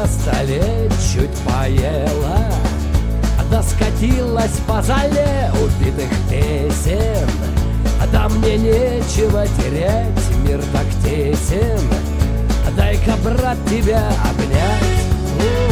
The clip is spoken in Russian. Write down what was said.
столе чуть поела, да скатилась по зале убитых песен. Да мне нечего терять, мир так тесен, дай-ка, брат, тебя обнять.